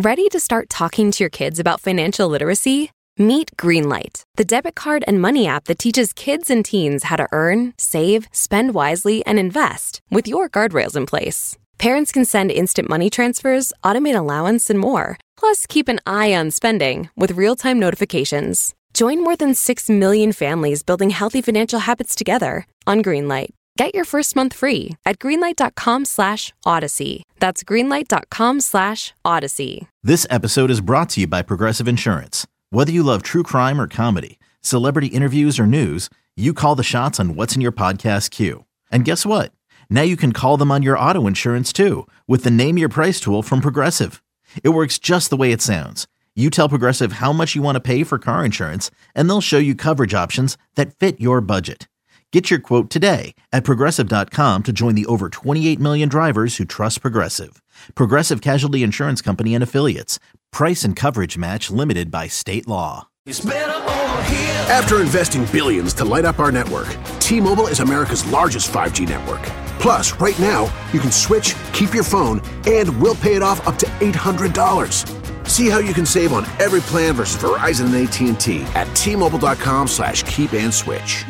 Ready to start talking to your kids about financial literacy? Meet Greenlight, the debit card and money app that teaches kids and teens how to earn, save, spend wisely, and invest with your guardrails in place. Parents can send instant money transfers, automate allowance, and more. Plus, keep an eye on spending with real-time notifications. Join more than 6 million families building healthy financial habits together on Greenlight. Get your first month free at greenlight.com/Odyssey. That's greenlight.com/Odyssey. This episode is brought to you by Progressive Insurance. Whether you love true crime or comedy, celebrity interviews or news, you call the shots on what's in your podcast queue. And guess what? Now you can call them on your auto insurance too with the Name Your Price tool from Progressive. It works just the way it sounds. You tell Progressive how much you want to pay for car insurance, and they'll show you coverage options that fit your budget. Get your quote today at Progressive.com to join the over 28 million drivers who trust Progressive. Progressive Casualty Insurance Company and Affiliates. Price and coverage match limited by state law. After investing billions to light up our network, T-Mobile is America's largest 5G network. Plus, right now, you can switch, keep your phone, and we'll pay it off up to $800. See how you can save on every plan versus Verizon and AT&T at T-Mobile.com/keep-and-switch.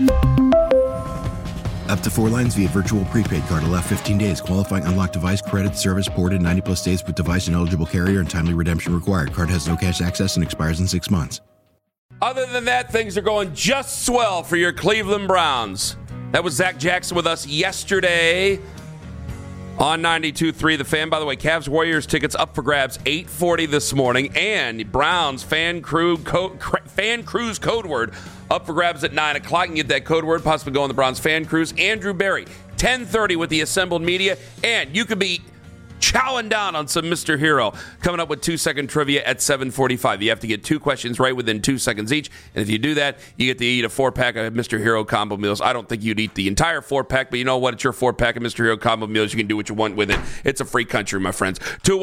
Up to 4 lines via virtual prepaid card. Allow 15 days. Qualifying unlocked device credit service ported 90-plus days with device and eligible carrier and timely redemption required. Card has no cash access and expires in 6 months. Other than that, things are going just swell for your Cleveland Browns. That was Zach Jackson with us yesterday on 92.3 The Fan. By the way, Cavs-Warriors tickets up for grabs 8:40 this morning. And Browns fan cruise code word up for grabs at 9 o'clock. You can get that code word, possibly go on the Browns fan cruise. Andrew Berry, 10:30 with the assembled media. And you could be chowing down on some Mr. Hero coming up with 2-second trivia at 7:45. You have to get 2 questions right within 2 seconds each. And if you do that, you get to eat a 4-pack of Mr. Hero combo meals. I don't think you'd eat the entire 4-pack, but you know what? It's your 4-pack of Mr. Hero combo meals. You can do what you want with it. It's a free country, my friends.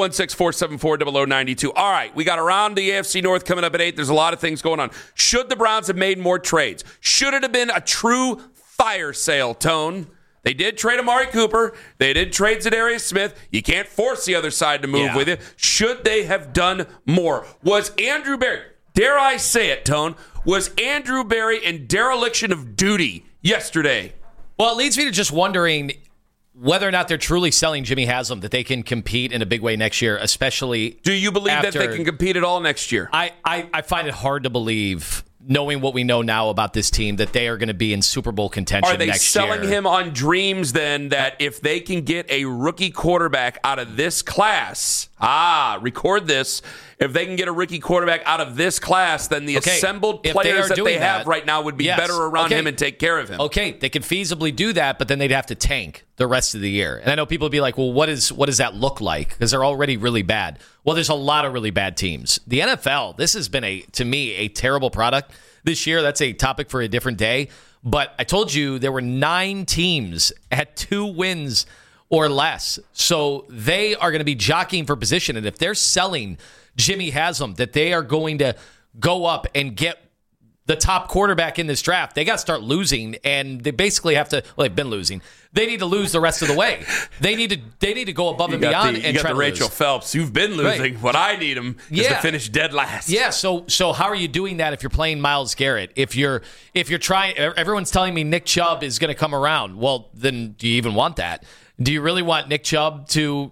216-474-0092. All right, we got around the AFC North coming up at 8. There's a lot of things going on. Should the Browns have made more trades? Should it have been a true fire sale, Tone? They did trade Amari Cooper. They did trade Zadarius Smith. You can't force the other side to move with it. Should they have done more? Was Andrew Berry, dare I say it, Tone, was Andrew Berry in dereliction of duty yesterday? Well, it leads me to just wondering whether or not they're truly selling Jimmy Haslam, that they can compete in a big way next year, especially. Do you believe that they can compete at all next year? I find it hard to believe, knowing what we know now about this team, that they are going to be in Super Bowl contention next year. Are they selling him on dreams, then, that if they can get a rookie quarterback out of this class, record this, if they can get a rookie quarterback out of this class, then the assembled players that they have right now would be better around him and take care of him. Okay, they could feasibly do that, but then they'd have to tank the rest of the year. And I know people would be like, well, what does that look like? Because they're already really bad. Well, there's a lot of really bad teams. The NFL, this has been, to me, a terrible product this year. That's a topic for a different day. But I told you there were 9 teams at 2 wins or less. So they are going to be jockeying for position. And if they're selling Jimmy Haslam, that they are going to go up and get the top quarterback in this draft, they got to start losing, and they basically have to. Well, they've been losing. They need to lose the rest of the way. They need to go above and beyond and try to lose. Rachel Phelps. You've been losing. Right. What I need them is to finish dead last. Yeah. So how are you doing that if you're playing Myles Garrett? If you're trying, everyone's telling me Nick Chubb is going to come around. Well, then do you even want that? Do you really want Nick Chubb to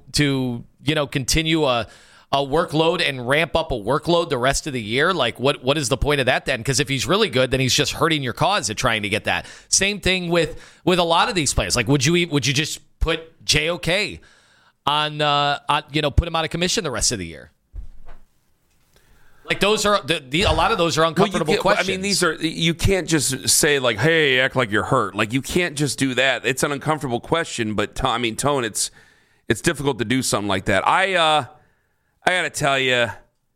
continue a workload and ramp up a workload the rest of the year? Like, what is the point of that then? Because if he's really good, then he's just hurting your cause at trying to get that. Same thing with a lot of these players. Like, would you just put JOK on put him out of commission the rest of the year? Like, those are a lot of those are uncomfortable questions. I mean, you can't just say like, "Hey, act like you're hurt." Like, you can't just do that. It's an uncomfortable question, but Tone, it's difficult to do something like that. I got to tell you,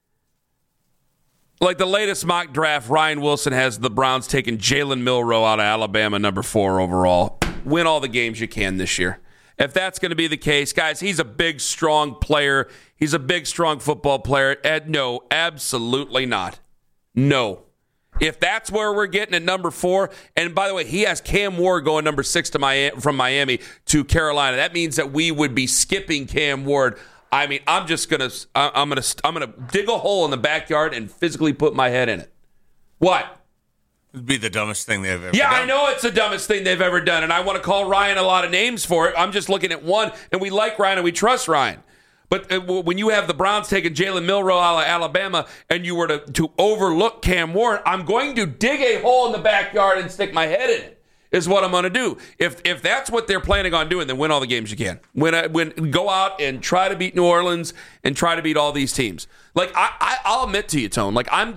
like the latest mock draft, Ryan Wilson has the Browns taking Jalen Milroe out of Alabama, number 4 overall. Win all the games you can this year. If that's going to be the case, guys, he's a big, strong player. He's a big, strong football player. No, absolutely not. No. If that's where we're getting at number 4, and by the way, he has Cam Ward going number 6 from Miami to Carolina. That means that we would be skipping Cam Ward I mean, I'm gonna dig a hole in the backyard and physically put my head in it. What? It'd be the dumbest thing they've ever done. I know it's the dumbest thing they've ever done, and I want to call Ryan a lot of names for it. I'm just looking at one, and we like Ryan and we trust Ryan. But when you have the Browns taking Jalen Milroe out of Alabama and you were to overlook Cam Ward, I'm going to dig a hole in the backyard and stick my head in it, is what I'm going to do. If that's what they're planning on doing, then win all the games you can. Go out and try to beat New Orleans and try to beat all these teams. Like, I'll admit to you, Tone, like I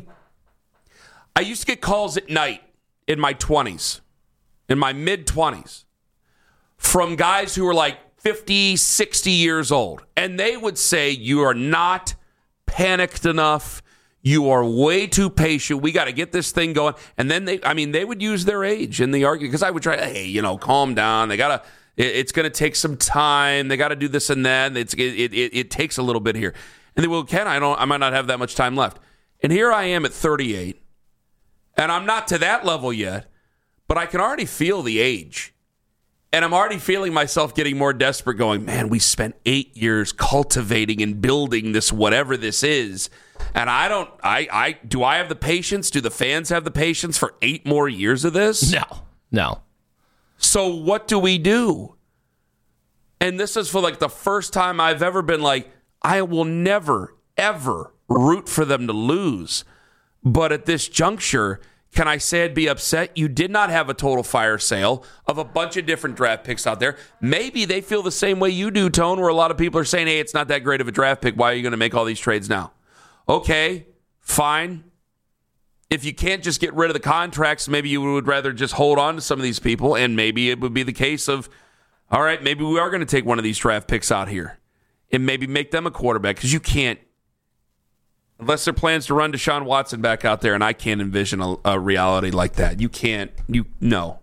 used to get calls at night in my 20s, in my mid-20s, from guys who were like 50, 60 years old. And they would say, you are not panicked enough. You are way too patient. We got to get this thing going. And then they would use their age in the argument because I would try, hey, calm down. It's going to take some time. They got to do this and that. It takes a little bit here. And they will, Ken, I might not have that much time left. And here I am at 38. And I'm not to that level yet, but I can already feel the age. And I'm already feeling myself getting more desperate going, man, we spent 8 years cultivating and building this, whatever this is. And do I have the patience? Do the fans have the patience for 8 more years of this? No. So what do we do? And this is for like the first time I've ever been like, I will never, ever root for them to lose. But at this juncture, can I say I'd be upset? You did not have a total fire sale of a bunch of different draft picks out there. Maybe they feel the same way you do, Tone, where a lot of people are saying, hey, it's not that great of a draft pick. Why are you going to make all these trades now? Okay, fine. If you can't just get rid of the contracts, maybe you would rather just hold on to some of these people, and maybe it would be the case of, all right, maybe we are going to take one of these draft picks out here and maybe make them a quarterback, because you can't, unless there are plans to run Deshaun Watson back out there, and I can't envision a reality like that. You can't. No.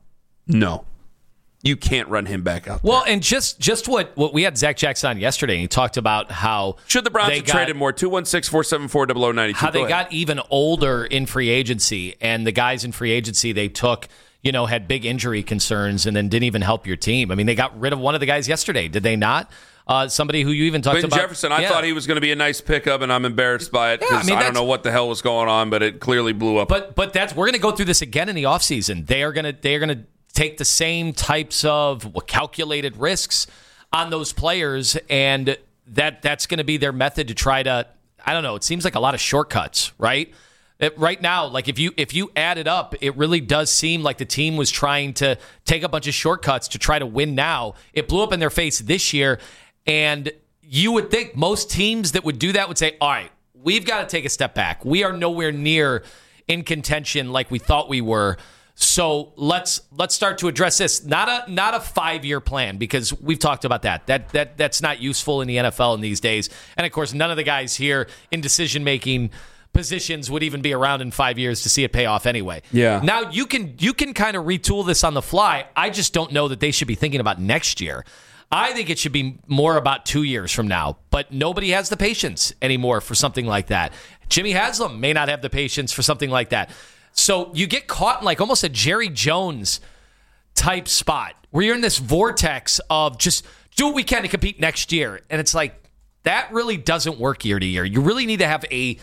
You can't run him back out there. Well, and just what we had Zach Jackson on yesterday, and he talked about how should the Browns have traded more? 216-474-0092. How they got even older in free agency, and the guys in free agency they took, had big injury concerns and then didn't even help your team. I mean, they got rid of one of the guys yesterday, did they not? Somebody who you even talked Clinton about. Jefferson, I thought he was going to be a nice pickup, and I'm embarrassed by it because I don't know what the hell was going on, but it clearly blew up. But we're going to go through this again in the offseason. They are going to take the same types of calculated risks on those players, and that's going to be their method to try to, I don't know, it seems like a lot of shortcuts, right? Right now, like if you add it up, it really does seem like the team was trying to take a bunch of shortcuts to try to win now. It blew up in their face this year, and you would think most teams that would do that would say, all right, we've got to take a step back. We are nowhere near in contention like we thought we were. So let's start to address this. Not a 5-year plan, because we've talked about that. That's not useful in the NFL in these days. And of course, none of the guys here in decision-making positions would even be around in 5 years to see it pay off anyway. Yeah. Now you can kind of retool this on the fly. I just don't know that they should be thinking about next year. I think it should be more about 2 years from now, but nobody has the patience anymore for something like that. Jimmy Haslam may not have the patience for something like that. So you get caught in like almost a Jerry Jones type spot where you're in this vortex of just do what we can to compete next year. And it's like, that really doesn't work year to year. You really need to have a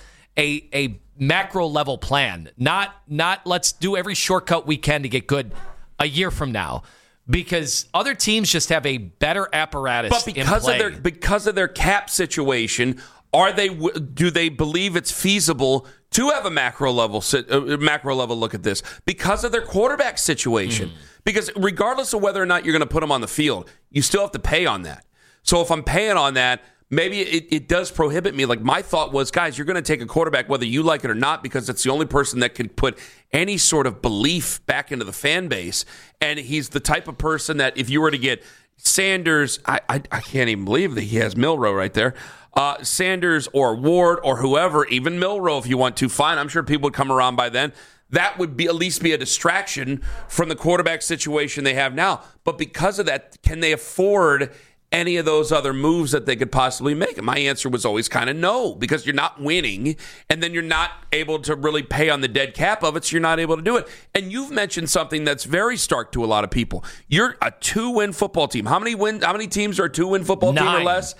macro level plan, not let's do every shortcut we can to get good a year from now. Because other teams just have a better apparatus in play. Because of their cap situation, do they believe it's feasible to have a macro level look at this? Because of their quarterback situation. Because regardless of whether or not you're going to put them on the field, you still have to pay on that. So if I'm paying on that, maybe it does prohibit me. Like, my thought was, guys, you're going to take a quarterback whether you like it or not, because it's the only person that can put any sort of belief back into the fan base. And he's the type of person that if you were to get Sanders, I can't even believe that he has Milroe right there. Sanders or Ward or whoever, even Milroe if you want to, fine. I'm sure people would come around by then. That would at least be a distraction from the quarterback situation they have now. But because of that, can they afford any of those other moves that they could possibly make? And my answer was always kind of no, because you're not winning, and then you're not able to really pay on the dead cap of it, so you're not able to do it. And you've mentioned something that's very stark to a lot of people. You're a 2-win football team. How many teams are a 2-win football team or less?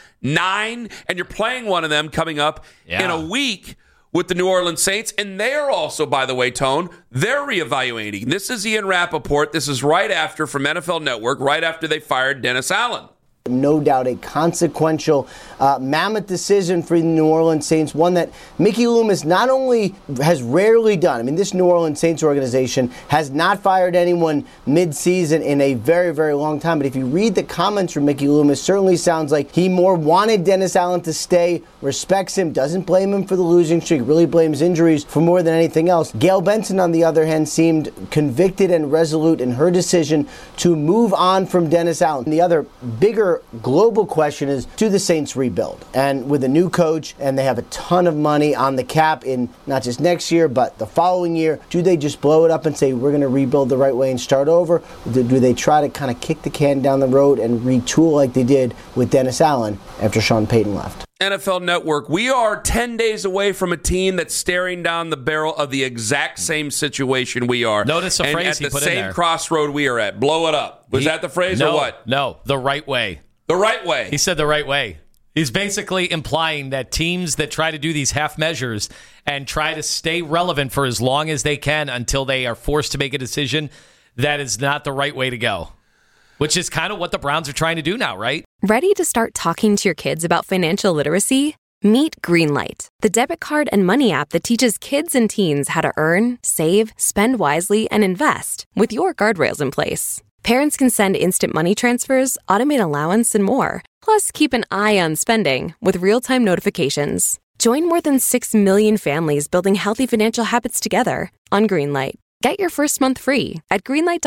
9. And you're playing one of them coming up in a week with the New Orleans Saints. And they're also, by the way, Tone, they're reevaluating. This is Ian Rappaport. This is right after, from NFL Network, right after they fired Dennis Allen. No doubt a consequential mammoth decision for the New Orleans Saints, one that Mickey Loomis not only has rarely done. I mean, this New Orleans Saints organization has not fired anyone mid-season in a very, very long time. But if you read the comments from Mickey Loomis, certainly sounds like he more wanted Dennis Allen to stay, respects him, doesn't blame him for the losing streak, really blames injuries for more than anything else. Gail Benson, on the other hand, seemed convicted and resolute in her decision to move on from Dennis Allen. And the other bigger global question is, do the Saints rebuild? And with a new coach, and they have a ton of money on the cap in not just next year, but the following year, do they just blow it up and say, we're going to rebuild the right way and start over? Do they try to kind of kick the can down the road and retool like they did with Dennis Allen after Sean Payton left? NFL Network, we are 10 days away from a team that's staring down the barrel of the exact same situation we are. Notice a phrase he put in there. At the same crossroad we are at. Blow it up. Was that the phrase or what? No, the right way. The right way. He said the right way. He's basically implying that teams that try to do these half measures and try to stay relevant for as long as they can until they are forced to make a decision, that is not the right way to go. Which is kind of what the Browns are trying to do now, right? Ready to start talking to your kids about financial literacy? Meet Greenlight, the debit card and money app that teaches kids and teens how to earn, save, spend wisely, and invest with your guardrails in place. Parents can send instant money transfers, automate allowance, and more. Plus, keep an eye on spending with real-time notifications. Join more than 6 million families building healthy financial habits together on Greenlight. Get your first month free at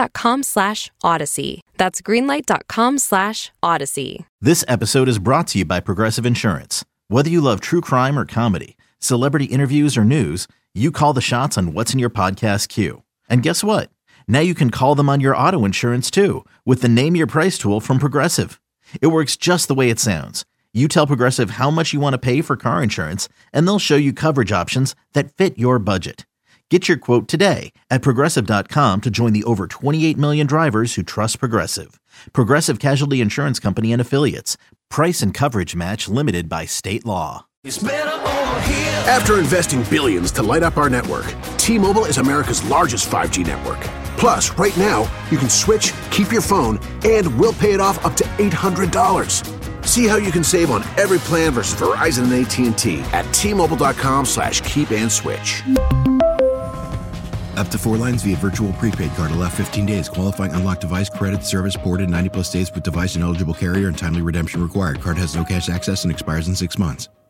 greenlight.com/Odyssey. That's greenlight.com/Odyssey. This episode is brought to you by Progressive Insurance. Whether you love true crime or comedy, celebrity interviews or news, you call the shots on what's in your podcast queue. And guess what? Now you can call them on your auto insurance too with the Name Your Price tool from Progressive. It works just the way it sounds. You tell Progressive how much you want to pay for car insurance, and they'll show you coverage options that fit your budget. Get your quote today at Progressive.com to join the over 28 million drivers who trust Progressive. Progressive Casualty Insurance Company and Affiliates. Price and coverage match limited by state law. After investing billions to light up our network, T-Mobile is America's largest 5G network. Plus, right now, you can switch, keep your phone, and we'll pay it off up to $800. See how you can save on every plan versus Verizon and AT&T at T-Mobile.com/keep-and-switch. Up to 4 lines via virtual prepaid card. Allow 15 days. Qualifying unlocked device credit service ported 90 plus days with device and eligible carrier and timely redemption required. Card has no cash access and expires in 6 months.